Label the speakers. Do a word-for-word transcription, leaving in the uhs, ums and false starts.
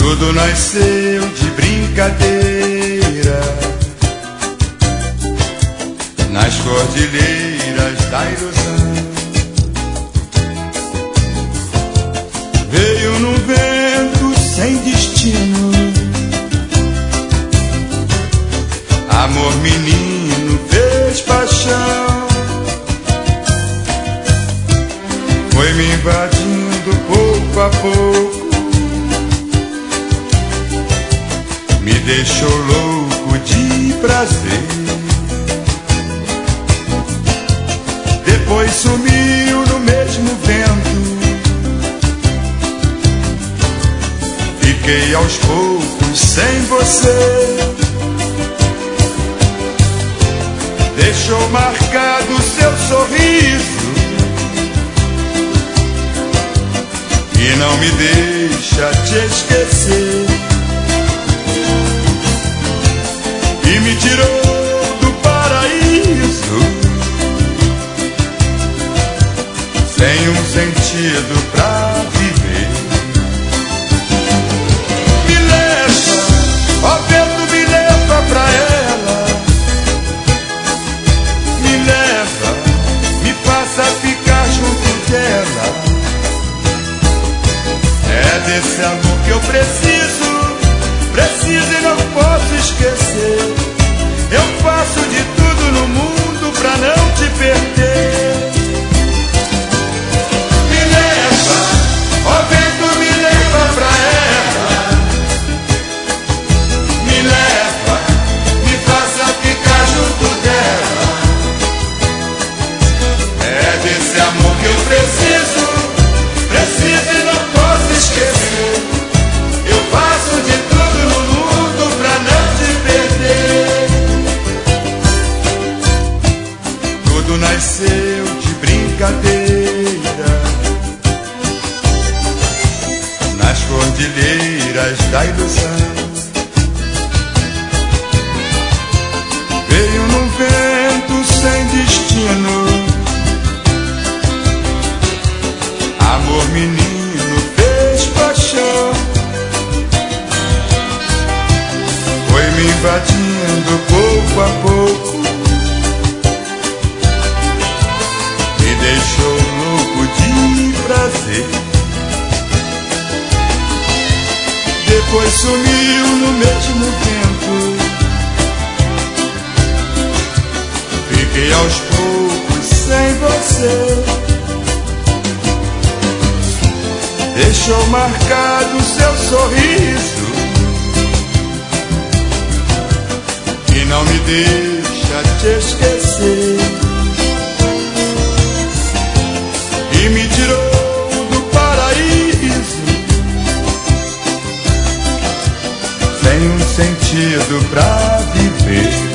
Speaker 1: Tudo nasceu de brincadeira nas cordilheiras da ilusão. Veio num vento sem destino, amor menino fez paixão. Foi me invadindo pouco a pouco, me deixou louco de prazer. Depois sumiu no mesmo vento, fiquei aos poucos sem você. Deixou marcado seu sorriso e não me deixa te esquecer. E me tirou do paraíso sem um sentido pra viver. Me leva, ó vento, me leva pra ela. Me leva, me faça ficar junto dela. É desse amor que eu preciso, preciso e não posso esquecer. Eu faço de tudo no mundo pra não te perder. Me leva, ó vento, me leva pra ela. Me leva, me faça ficar junto dela. É desse amor que eu preciso, preciso e não posso esquecer. Eu faço de tudo no mundo pra não te perder. Tudo nasceu de brincadeira nas cordilheiras da ilusão. Veio num vento sem destino, amor menino fez paixão. Foi me invadindo pouco a pouco, me deixou louco de prazer. Depois sumiu no mesmo tempo, fiquei aos poucos sem você. Deixou marcado seu sorriso e não me deixa te esquecer. E me tirou do paraíso sem um sentido pra viver.